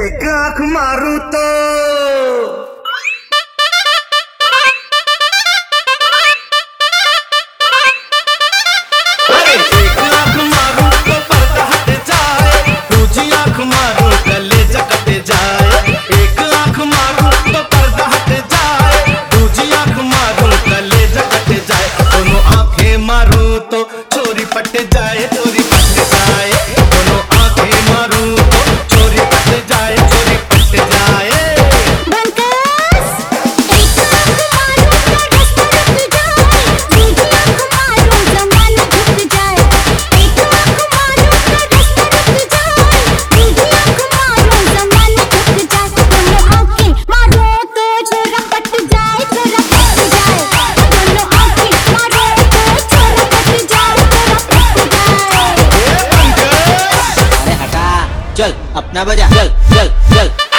एक आंख मारूं तो अरे एक आंख मारूं तो पर्दा हट जाए, दूसरी आंख मारूं कलेजा कट जाए। एक आंख मारूं तो पर्दा हट जाए, दूसरी आंख मारूं कलेजा कट जाए। दोनों आंखें मारूं तो चोरी पट जाए, चोरी पट जाए। दोनों आंखें मारूं तो चोरी पट जाए, चोरी पट जाए। चल अपना बजा, चल चल चल।